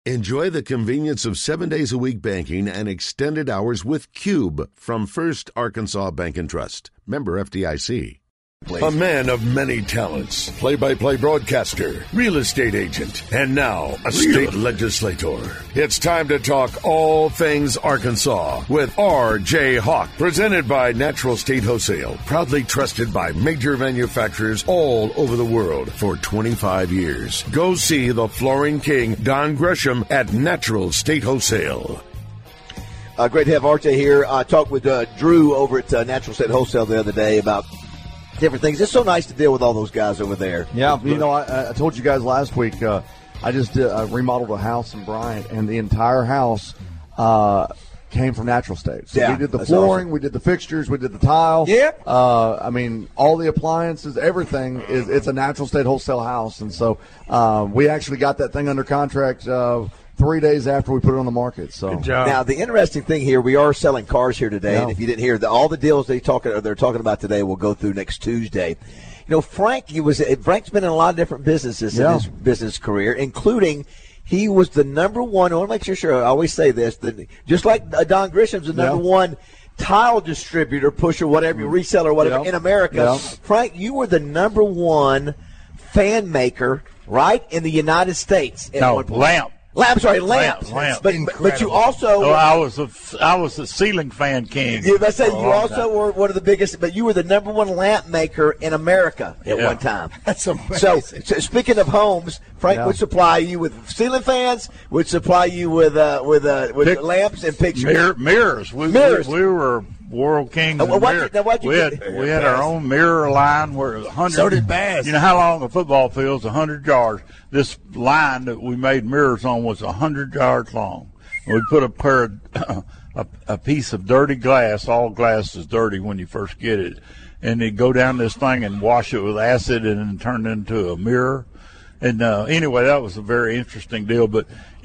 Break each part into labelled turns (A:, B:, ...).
A: Enjoy the convenience of 7 days a week banking and extended hours with Cube from First Arkansas Bank and Trust. Member FDIC. A man of many talents, play-by-play broadcaster, real estate agent, and now a state legislator. It's time to talk all things Arkansas with R.J. Hawk, presented by Natural State Wholesale, proudly trusted by major manufacturers all over the world for 25 years. Go see the Flooring King, Don Gresham, at Natural State Wholesale.
B: Great to have R.J. here. I talked with Drew over at Natural State Wholesale the other day about different things. It's so nice to deal with all those guys over there.
C: Yeah, you know, I told you guys last week, I just remodeled a house in Bryant, and the entire house came from Natural State. So we did the flooring, awesome. We did the fixtures, we did the tile.
B: Yep.
C: I mean, all the appliances, everything it's a Natural State Wholesale house. And so we actually got that thing under contract 3 days after we put it on the market. So
D: good job.
B: Now, the interesting thing here, we are selling cars here today,
C: yeah.
B: And if you didn't hear, all the deals they're talking about today will go through next Tuesday. You know, Frank's been in a lot of different businesses in his business career, including he was the number one. I want to make sure I always say this, just like Don Grisham's the number one tile distributor, pusher, whatever, reseller, whatever, in America.
C: Yeah.
B: Frank, you were the number one fan maker, right, in the United States.
D: Lamp.
B: Lamps. But you also.
D: I was a ceiling fan king.
B: You were one of the biggest, but you were the number one lamp maker in America at one time.
E: That's amazing.
B: So speaking of homes, Frank would supply you with ceiling fans, would supply you with lamps and pictures.
D: Mirrors. We were world kings. We had our own mirror line where 100.
E: So did Bass.
D: You know how long a football field's 100 yards. This line that we made mirrors on was 100 yards long. We'd put a piece of dirty glass. All glass is dirty when you first get it, and they'd go down this thing and wash it with acid and then turn it into a mirror. And anyway, that was a very interesting deal. But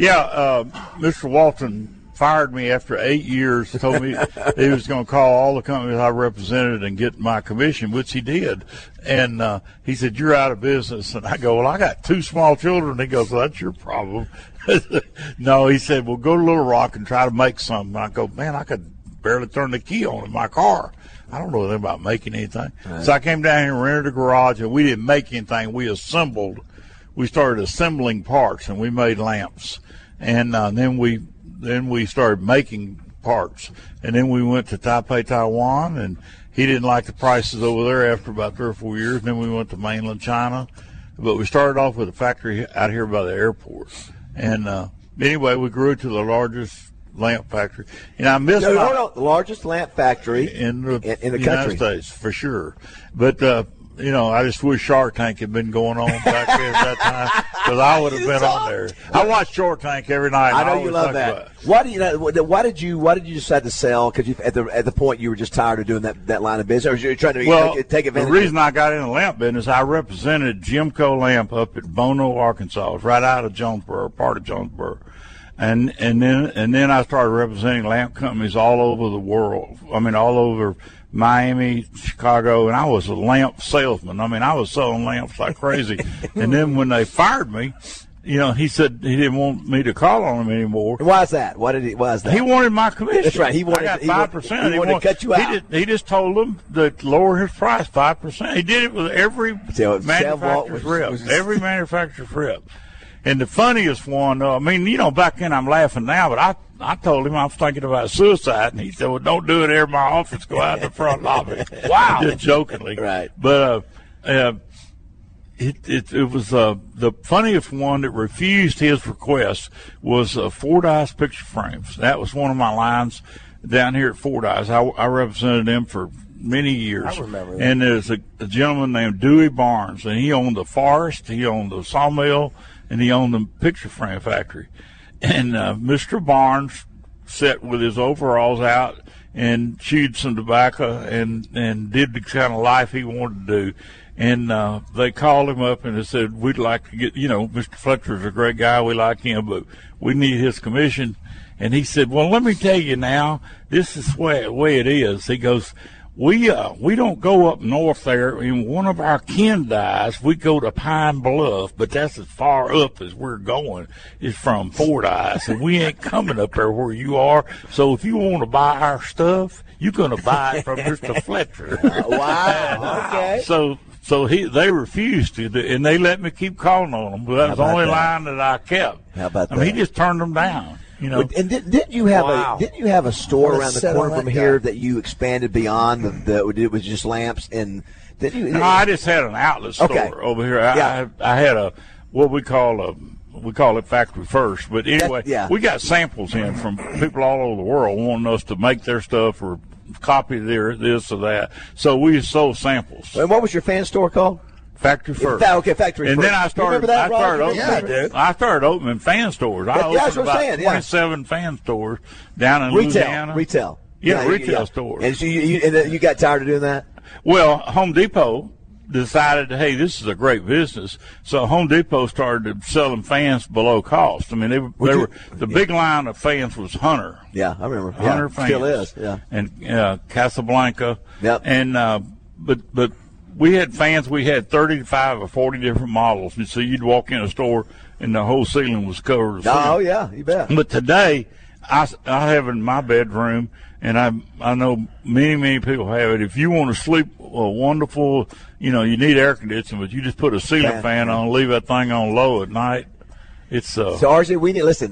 D: Mr. Walton fired me after 8 years, told me he was going to call all the companies I represented and get my commission, which he did. And he said, "You're out of business." And I go, "Well, I got 2 small children." He goes, "Well, that's your problem." No, he said, "Well, go to Little Rock and try to make something." I go, "Man, I could barely turn the key on in my car. I don't know anything about making anything." Right. So I came down here and rented a garage, and we didn't make anything. We started assembling parts, and we made lamps. And then we started making parts, and then we went to Taipei, Taiwan, and he didn't like the prices over there after about 3 or 4 years. And then we went to mainland China, but we started off with a factory out here by the airport. And anyway, we grew to the largest lamp factory. And I missed
B: the largest lamp factory in the
D: United
B: country.
D: States for sure. But I just wish Shark Tank had been going on back there at that time, because I would have been on there. I watch Shark Tank every night.
B: I know you love that. Why did you decide to sell? Because at the point you were just tired of doing that line of business, or you were trying to take advantage?
D: The reason I got in the lamp business, I represented Jimco Lamp up at Bono, Arkansas. It was right out of Jonesboro, part of Jonesboro. And then I started representing lamp companies all over the world. I mean, all over Miami, Chicago, and I was a lamp salesman. I mean, I was selling lamps like crazy. And then when they fired me, he said he didn't want me to call on him anymore.
B: Why is that? Why is that?
D: He wanted my commission.
B: That's right.
D: I got 5%.
B: He wanted to cut you out.
D: He just told them to lower his price 5%. He did it with every manufacturer's rep. Every manufacturer's rep. And the funniest one, back then I'm laughing now, but I told him I was thinking about suicide, and he said, "Well, don't do it here in my office. Go out in the front lobby." Wow, just jokingly,
B: right?
D: But it was the funniest one that refused his request was Fordyce picture frames. That was one of my lines down here at Fordyce. I represented them for many years.
E: I remember that.
D: And there's a gentleman named Dewey Barnes, and he owned the forest, he owned the sawmill, and he owned the picture frame factory. And Mr. Barnes sat with his overalls out and chewed some tobacco and did the kind of life he wanted to do. And they called him up and they said, "We'd like to get, Mr. Fletcher's a great guy. We like him, but we need his commission." And he said, "Well, let me tell you now, this is the way it is." He goes, we don't go up north there. In one of our kin dies, we go to Pine Bluff, but that's as far up as we're going is from Fordyce, and we ain't coming up there where you are. So if you want to buy our stuff, you're going to buy it from Mr. Fletcher.
B: Wow. Okay.
D: So they refused to, and they let me keep calling on them. But that was the only line that I kept.
B: How about that?
D: I mean, he just turned them down. You know.
B: And didn't you have a store around the corner from here that you expanded beyond it was just lamps and did you?
D: No, I just had an outlet store over here. I had what we call it Factory First. But anyway, we got samples in from people all over the world wanting us to make their stuff or copy their this or that. So we sold samples.
B: And what was your fan store called?
D: Factory First.
B: Okay, Factory
D: and
B: First.
D: And then I started opening fan stores. I opened about 27 fan stores down in Louisiana.
B: Retail.
D: Yeah, retail stores.
B: And so you got tired of doing that?
D: Well, Home Depot decided, hey, this is a great business. So Home Depot started selling fans below cost. I mean, they were the big line of fans was Hunter.
B: Yeah, I remember.
D: Hunter fans.
B: Still is. Yeah.
D: And Casablanca.
B: Yep.
D: And but we had fans. We had 35 or 40 different models. And so you'd walk in a store and the whole ceiling was covered with fans.
B: Oh yeah, you bet.
D: But today, I have it in my bedroom, and I know many people have it. If you want to sleep wonderful, you need air conditioning, but you just put a ceiling fan on, leave that thing on low at night. It's
B: so RJ, we need listen.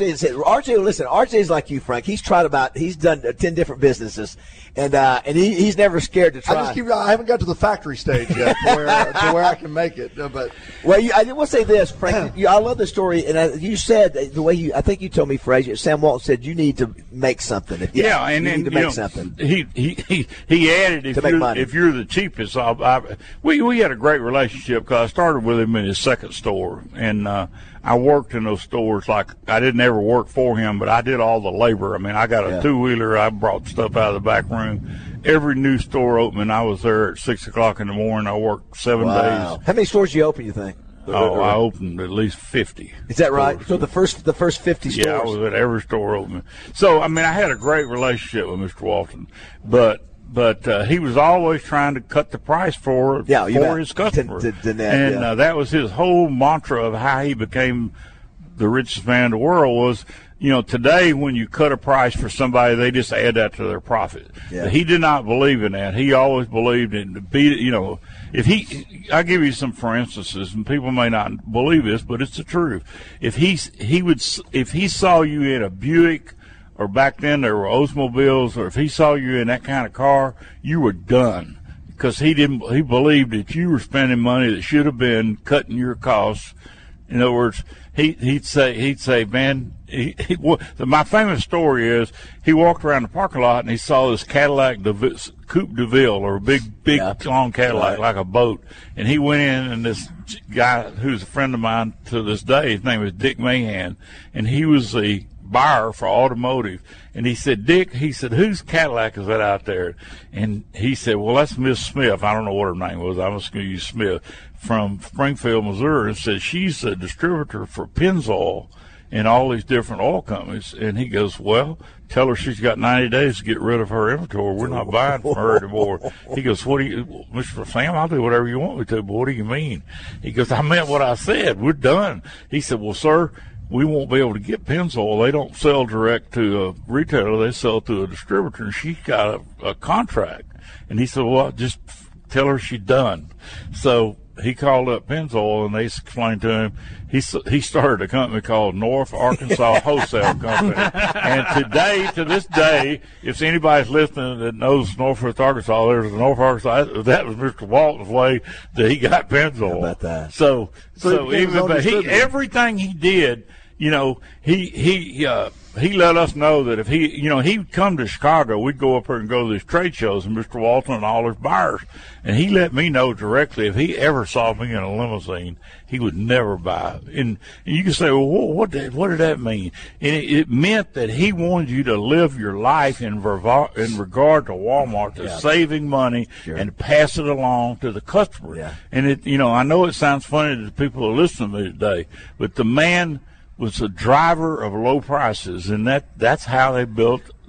B: RJ's like you, Frank. He's done 10 different businesses, and he's never scared to try.
C: I haven't got to the factory stage yet to where I can make it. But
B: I will say this, Frank. I love the story, and you said the way I think you told me, Frazier. Sam Walton said you need to make something.
D: And
B: you need to make something.
D: He added if you're the cheapest. We had a great relationship because I started with him in his second store, and I worked in those stores. Like, I didn't ever work for him, but I did all the labor. I mean, I got a two-wheeler. I brought stuff out of the back room. Every new store opening, I was there at 6 o'clock in the morning. I worked 7 days.
B: How many stores did you open, you think?
D: I opened at least 50.
B: Is that right? So the first 50 stores?
D: Yeah, I was at every store opening. So, I mean, I had a great relationship with Mr. Walton, but he was always trying to cut the price for his customer. That was his whole mantra of how he became the richest man in the world was, today when you cut a price for somebody, they just add that to their profit. Yeah. He did not believe in that. He always believed in I'll give you some for instances, and people may not believe this, but it's the truth. If he saw you in a Buick, or back then there were Oldsmobiles, or if he saw you in that kind of car, you were done, because he believed that you were spending money that should have been cutting your costs. In other words, he'd say, man, my famous story is he walked around the parking lot and he saw this Cadillac Coupe de Ville, or a big long Cadillac, like a boat, and he went in, and this guy who's a friend of mine to this day, his name is Dick Mahan, and he was the buyer for automotive, and he said, Dick, whose Cadillac is that out there? And he said, well, that's Miss Smith. I don't know what her name was. I'm just going to use Smith, from Springfield, Missouri, and said she's a distributor for Pennzoil and all these different oil companies. And he goes, well, tell her she's got 90 days to get rid of her inventory. We're not buying from her anymore. He goes, Mr. Sam, I'll do whatever you want me to, but what do you mean? He goes, I meant what I said. We're done. He said, well, sir, we won't be able to get Pennzoil. They don't sell direct to a retailer. They sell to a distributor, and she's got a contract. And he said, well, just tell her she's done. So he called up Pennzoil, and they explained to him he started a company called North Arkansas Wholesale Company. And to this day, if anybody's listening that knows Northwest Arkansas, there's a North Arkansas. That was Mr. Walton's way that he got Pennzoil.
B: How about that?
D: So everything he did, he let us know that if he'd come to Chicago, we'd go up there and go to these trade shows, and Mr. Walton and all his buyers, and he let me know directly if he ever saw me in a limousine, he would never buy. And you can say, well, what did that mean? And it meant that he wanted you to live your life in regard to Walmart, to saving money and pass it along to the customer. Yeah. And I know it sounds funny to the people who listen to me today, but the man was a driver of low prices, and that's how they built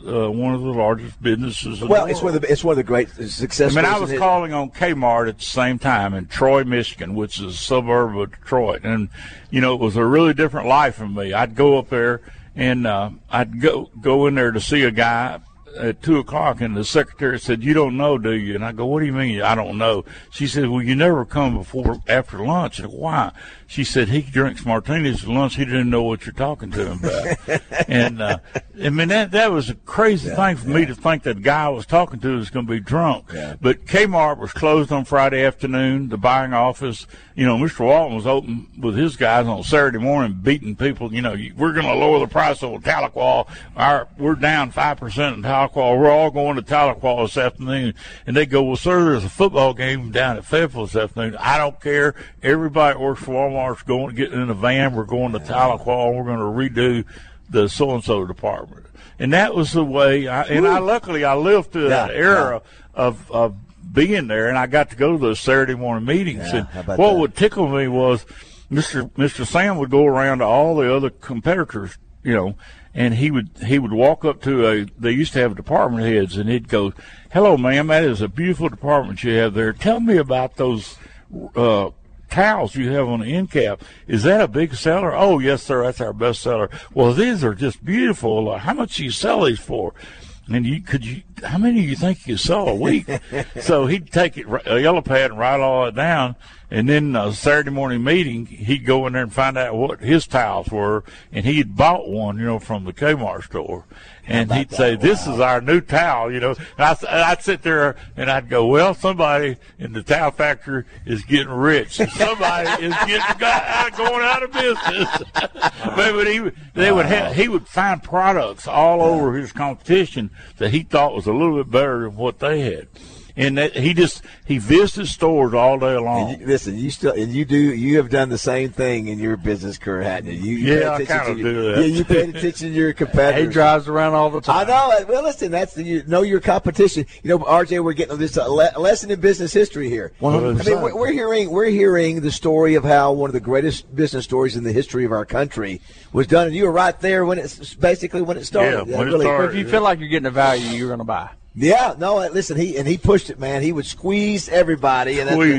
D: one of the largest businesses in
B: well,
D: the world.
B: It's one of the great success stories.
D: I was calling on Kmart at the same time in Troy, Michigan, which is a suburb of Detroit. And, it was a really different life for me. I'd go up there and I'd go in there to see a guy at 2:00, and the secretary said, "You don't know, do you?" And I go, "What do you mean I don't know?" She said, "Well, you never come after lunch." And why? She said, "He drinks martinis at lunch. He didn't know what you're talking to him about." And that was a crazy thing for me to think that guy I was talking to was going to be drunk. Yeah. But Kmart was closed on Friday afternoon. The buying office, Mr. Walton was open with his guys on Saturday morning, beating people. We're going to lower the price on Tahlequah. We're down 5% in Tahlequah. We're all going to Tahlequah this afternoon. And they go, "Well, sir, there's a football game down at Fayetteville this afternoon." "I don't care. Everybody that works for Walmart's getting in a van. We're going to Tahlequah. We're going to redo the so-and-so department." And that was the way. Luckily, I lived through that era of being there, and I got to go to those Saturday morning meetings.
B: Yeah,
D: and what would tickle me was Mr. Sam would go around to all the other competitors, and he would walk up to they used to have department heads, and he'd go, "Hello, ma'am, that is a beautiful department you have there. Tell me about those towels you have on the end cap. Is that a big seller?" "Oh, yes, sir, that's our best seller." "Well, these are just beautiful. How much do you sell these for?" And how many do you think you could sell a week? So he'd take a yellow pad and write all that down. And then Saturday morning meeting, he'd go in there and find out what his towels were. And he had bought one, from the Kmart store. And he'd say, "This is our new towel," And I'd sit there and I'd go, "Well, somebody in the towel factory is getting rich. Somebody is going out of business." But he would find products all over his competition that he thought was a little bit better than what they had. And he visited stores all day long.
B: You have done the same thing in your business career, hadn't you?
D: I kind of do that.
B: Yeah, you paid attention to your competitors.
C: He drives around all the time.
B: I know. Well, listen, that's know your competition. RJ, we're getting this lesson in business history here.
C: 100%.
B: I mean, we're hearing the story of how one of the greatest business stories in the history of our country was done, and you were right there when it started.
D: Yeah, when it started.
C: If you feel like you're getting a value, you're going to buy.
B: Yeah, no, listen, he pushed it, man. He would squeeze everybody.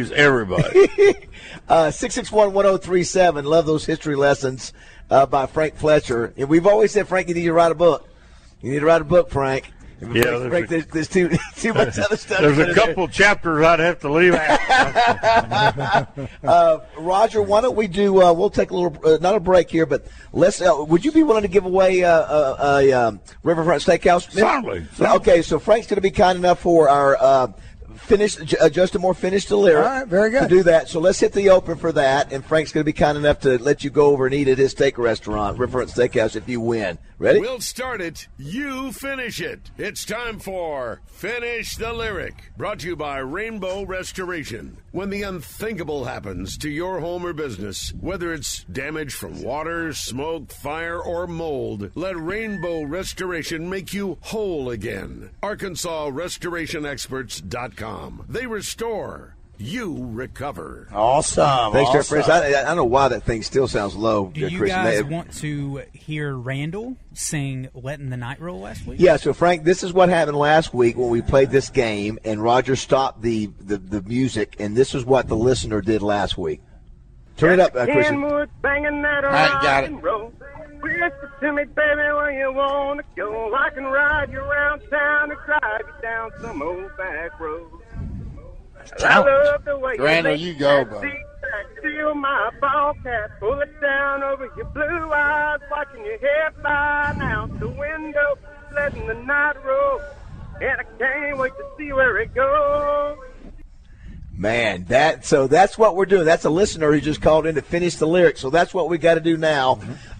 B: 661-1037. Love those history lessons by Frank Fletcher. And we've always said, Frank, you need to write a book. You need to write a book, Frank.
D: Yeah,
B: Frank, there's too much other stuff.
D: There's a couple chapters I'd have to leave out.
B: Roger, why don't we do? We'll take a little, not a break here, but let's. Would you be willing to give away a Riverfront Steakhouse?
D: Certainly.
B: Okay, so Frank's going to be kind enough for our Justin Moore finished the lyric.
C: All right, very good.
B: To do that. So let's hit the open for that, and Frank's going to be kind enough to let you go over and eat at his steak restaurant, Riverfront Steakhouse, if you win. Ready?
A: We'll start it. You finish it. It's time for Finish the Lyric. Brought to you by Rainbow Restoration. When the unthinkable happens to your home or business, whether it's damage from water, smoke, fire, or mold, let Rainbow Restoration make you whole again. ArkansasRestorationExperts.com. They restore. You recover.
B: Awesome. Thanks, Chris. I don't know why that thing still sounds low.
E: Do you
B: Chris,
E: guys want to hear Randall sing Letting the Night Roll last week?
B: Yeah, so Frank, this is what happened last week when we played this game, and Roger stopped the music, and this is what the listener did last week. Turn it up, Chris.
F: Banging that
C: I got it.
F: Whisper to me, baby, where you want to go. I can ride you around town and drive you down some old back road. I love the way
C: Randall, you go,
F: buddy. Steal my ball cap, pull it down over your blue eyes, watching your head flying out the window, letting the night roll, and I can't wait to see where it goes.
B: Man, that's what we're doing. That's a listener who just called in to finish the lyrics. So that's what we got to do now.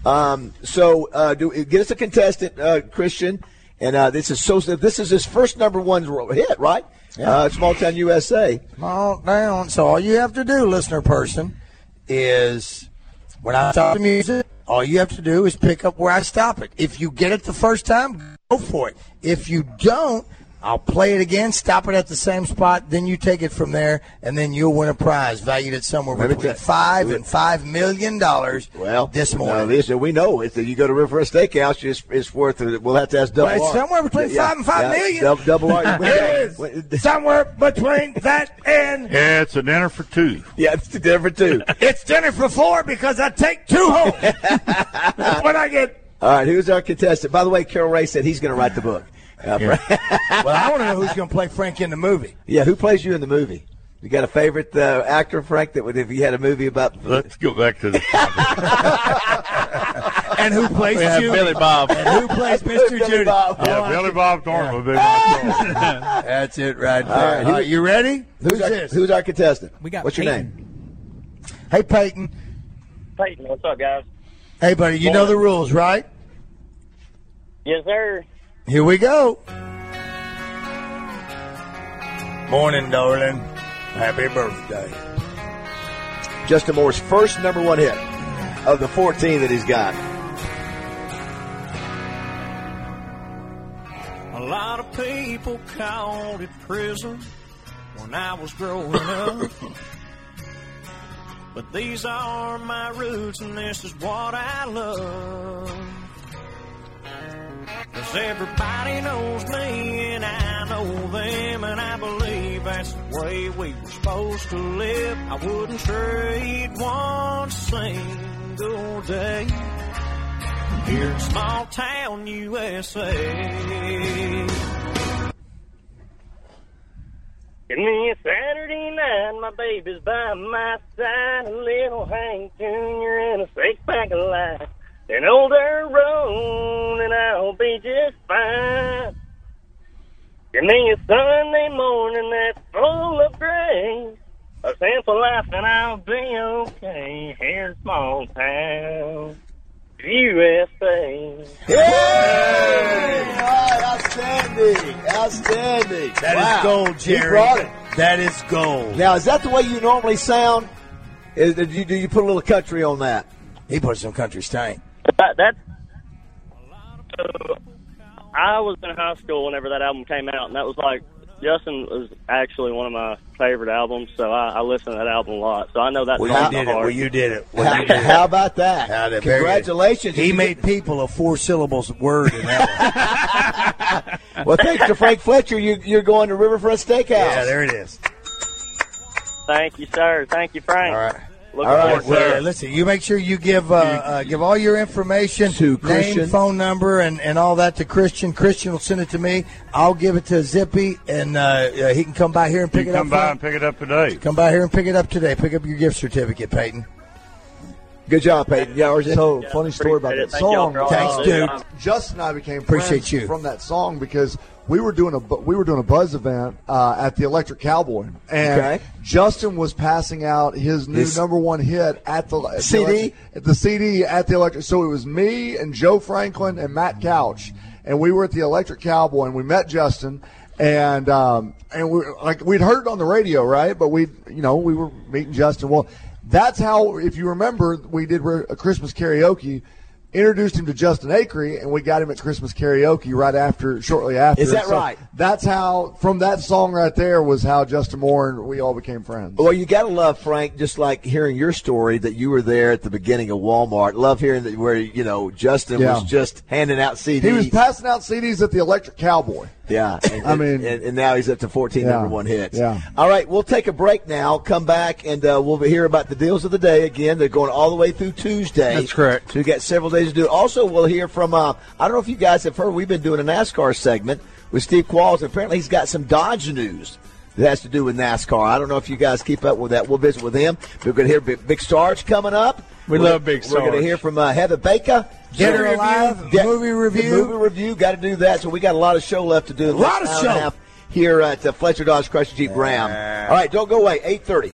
B: Get us a contestant, Christian, and this is his first number one hit, right? Yeah. Small Town USA.
G: Small Town. So all you have to do, listener person, is when I stop the music, all you have to do is pick up where I stop it. If you get it the first time, go for it. If you don't, I'll play it again, stop it at the same spot, then you take it from there, and then you'll win a prize valued at somewhere between $5 and $5 million this morning.
B: We know if you go to River Steakhouse, it's worth it. We'll have to ask Double R.
G: It's somewhere between $5 and $5 million.
B: Double R.
G: It is somewhere between that and...
D: Yeah, it's a dinner for two.
B: Yeah, it's a dinner for two.
G: It's dinner for four because I take two home. That's what I get.
B: All right, who's our contestant? By the way, Carol Ray said he's going to write the book.
G: Well, I want to know who's going to play Frank in the movie.
B: Yeah, who plays you in the movie? You got a favorite actor, Frank, that would, if you had a movie about...
D: Let's go back to the
G: And who plays you?
H: Billy Bob.
G: And who plays Mr. Judy?
D: Yeah, Billy Bob Thornton would be my choice.
G: That's it right there. All right, you ready?
B: Who's our contestant?
E: We got
B: What's
E: Peyton.
B: your name?
G: Hey, Peyton.
F: Peyton, what's up, guys?
G: Hey, buddy, you know the rules, right?
F: Yes, sir.
G: Here we go. Morning, darling. Happy birthday.
B: Justin Moore's first number one hit of the 14 that he's got.
I: A lot of people called it prison when I was growing up. But these are my roots and this is what I love. 'Cause everybody knows me and I know them, and I believe that's the way we were supposed to live. I wouldn't trade one single day here in small town USA.
F: Give me a Saturday night, my baby's by my side, a little Hank Jr. and a six-pack of light. An older road, and I'll be just fine. Give me a Sunday morning that's full of grace, a simple life, and I'll be okay here in small town USA.
B: Yay! Outstanding.
G: That is gold, Jerry.
B: He brought it.
G: That is gold.
B: Now, is that the way you normally sound? Do you put a little country on that?
G: He put some country stank.
F: I was in high school whenever that album came out, and that was like, Justin was actually one of my favorite albums, so I listened to that album a lot. So I know that's
G: You did it.
B: How about that? Congratulations.
G: He made people a 4 syllables word in that
B: one. Well, thanks to Frank Fletcher, you're going to Riverfront Steakhouse.
G: Yeah, there it is.
F: Thank you, sir. Thank you, Frank.
G: All right.
B: All right,
G: well, listen, you make sure you give all your information,
B: to Christian,
G: name, phone number, and all that to Christian. Christian will send it to me. I'll give it to Zippy, and he can come by here and pick it up.
D: Come by and pick it up today.
G: Come by here and pick it up today. Pick up your gift certificate, Peyton.
B: Good job, Peyton.
C: So, funny story about that song.
G: Thanks, dude.
C: Justin and I became
G: friends
C: from that song because we were doing a Buzz event at the Electric Cowboy, and Justin was passing out his new number one hit at the CD at the Electric. So it was me and Joe Franklin and Matt Couch, and we were at the Electric Cowboy, and we met Justin. And we'd heard it on the radio, right? But we were meeting Justin. Well, that's how, if you remember, we did a Christmas karaoke. Introduced him to Justin Acree, and we got him at Christmas karaoke shortly after.
B: Is that right?
C: That's how, from that song right there, was how Justin Moore and we all became friends.
B: Well, you got to love, Frank, just like hearing your story that you were there at the beginning of Walmart. Love hearing that where, Justin was just handing out CDs.
C: He was passing out CDs at the Electric Cowboy.
B: Yeah. And now he's up to 14 number one hits.
C: Yeah.
B: All right, we'll take a break now, come back, and we'll hear about the deals of the day again. They're going all the way through Tuesday.
H: That's correct.
B: So we've got several days to do it. Also, we'll hear from, I don't know if you guys have heard, we've been doing a NASCAR segment with Steve Qualls. Apparently he's got some Dodge news that has to do with NASCAR. I don't know if you guys keep up with that. We'll visit with him. We're going to hear Big Sarge coming up.
H: We love Big Sarge.
B: We're going to hear from Heather Baker.
G: Dinner Alive, movie review.
B: Got to do that. So we got a lot of show left to do.
G: A lot of show
B: here at Fletcher Dodge Chrysler Jeep Ram. All right, don't go away. 8:30.